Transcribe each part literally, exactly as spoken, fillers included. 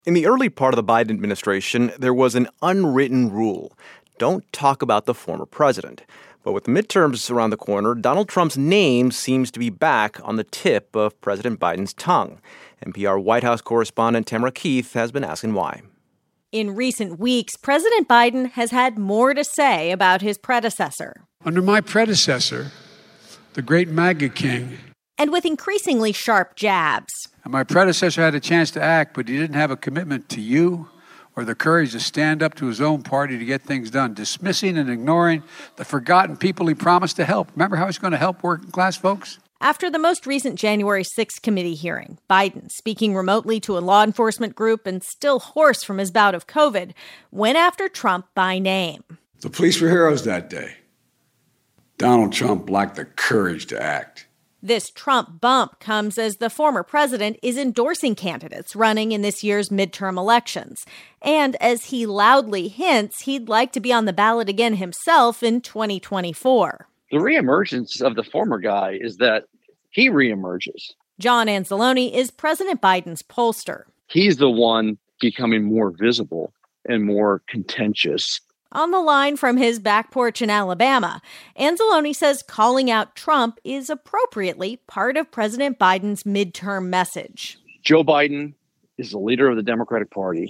In the early part of the Biden administration, there was an unwritten rule. Don't talk about the former president. But with the midterms around the corner, Donald Trump's name seems to be back on the tip of President Biden's tongue. N P R White House correspondent Tamara Keith has been asking why. In recent weeks, President Biden has had more to say about his predecessor. Under my predecessor, the great MAGA king. And with increasingly sharp jabs. And my predecessor had a chance to act, but he didn't have a commitment to you or the courage to stand up to his own party to get things done, dismissing and ignoring the forgotten people he promised to help. Remember how he's going to help working class folks? After the most recent January sixth committee hearing, Biden, speaking remotely to a law enforcement group and still hoarse from his bout of COVID, went after Trump by name. The police were heroes that day. Donald Trump lacked the courage to act. This Trump bump comes as the former president is endorsing candidates running in this year's midterm elections, and as he loudly hints he'd like to be on the ballot again himself in twenty twenty-four. The reemergence of the former guy is that he reemerges. John Anzalone is President Biden's pollster. He's the one becoming more visible and more contentious. On the line from his back porch in Alabama, Anzalone says calling out Trump is appropriately part of President Biden's midterm message. Joe Biden is the leader of the Democratic Party,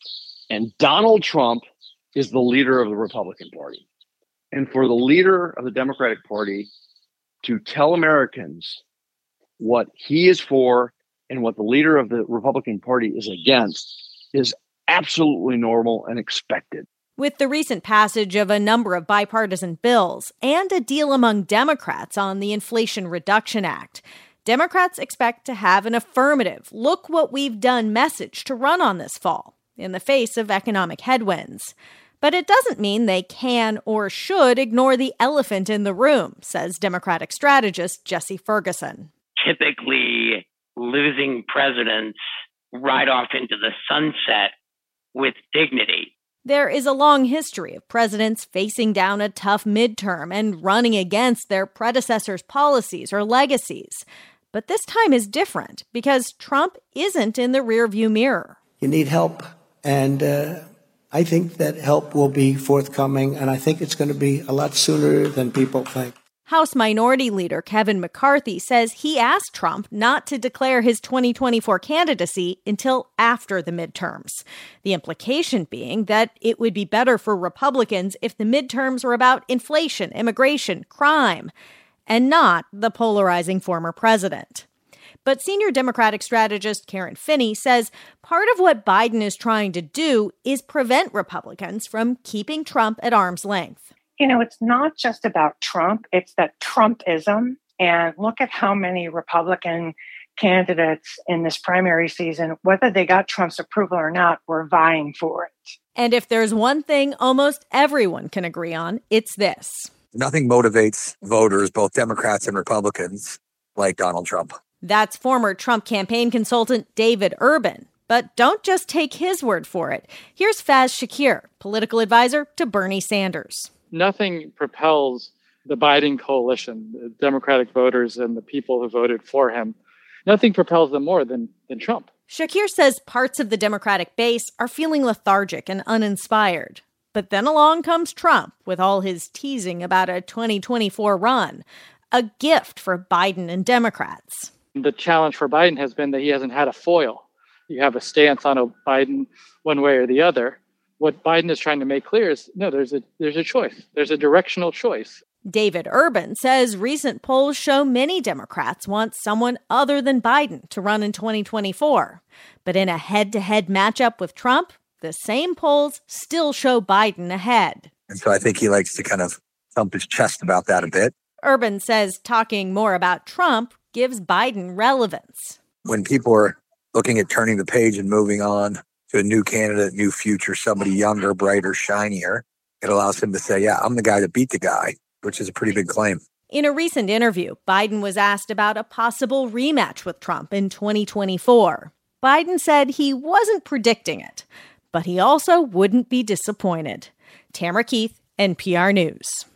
and Donald Trump is the leader of the Republican Party. And for the leader of the Democratic Party to tell Americans what he is for and what the leader of the Republican Party is against is absolutely normal and expected. With the recent passage of a number of bipartisan bills and a deal among Democrats on the Inflation Reduction Act, Democrats expect to have an affirmative, look what we've done message to run on this fall in the face of economic headwinds. But it doesn't mean they can or should ignore the elephant in the room, says Democratic strategist Jesse Ferguson. Typically, losing presidents ride off into the sunset with dignity. There is a long history of presidents facing down a tough midterm and running against their predecessors' policies or legacies. But this time is different because Trump isn't in the rearview mirror. You need help, and uh, I think that help will be forthcoming, and I think it's going to be a lot sooner than people think. House Minority Leader Kevin McCarthy says he asked Trump not to declare his twenty twenty-four candidacy until after the midterms. The implication being that it would be better for Republicans if the midterms were about inflation, immigration, crime, and not the polarizing former president. But senior Democratic strategist Karen Finney says part of what Biden is trying to do is prevent Republicans from keeping Trump at arm's length. You know, it's not just about Trump, it's that Trumpism. And look at how many Republican candidates in this primary season, whether they got Trump's approval or not, were vying for it. And if there's one thing almost everyone can agree on, it's this. Nothing motivates voters, both Democrats and Republicans, like Donald Trump. That's former Trump campaign consultant David Urban. But don't just take his word for it. Here's Faz Shakir, political advisor to Bernie Sanders. Nothing propels the Biden coalition, the Democratic voters and the people who voted for him. Nothing propels them more than, than Trump. Shakir says parts of the Democratic base are feeling lethargic and uninspired. But then along comes Trump with all his teasing about a twenty twenty-four run, a gift for Biden and Democrats. The challenge for Biden has been that he hasn't had a foil. You have a stance on a Biden one way or the other. What Biden is trying to make clear is, no, there's a there's a choice. There's a directional choice. David Urban says recent polls show many Democrats want someone other than Biden to run in twenty twenty-four. But in a head-to-head matchup with Trump, the same polls still show Biden ahead. And so I think he likes to kind of thump his chest about that a bit. Urban says talking more about Trump gives Biden relevance. When people are looking at turning the page and moving on to a new candidate, new future, somebody younger, brighter, shinier, it allows him to say, yeah, I'm the guy that beat the guy, which is a pretty big claim. In a recent interview, Biden was asked about a possible rematch with Trump in twenty twenty-four. Biden said he wasn't predicting it, but he also wouldn't be disappointed. Tamara Keith, N P R News.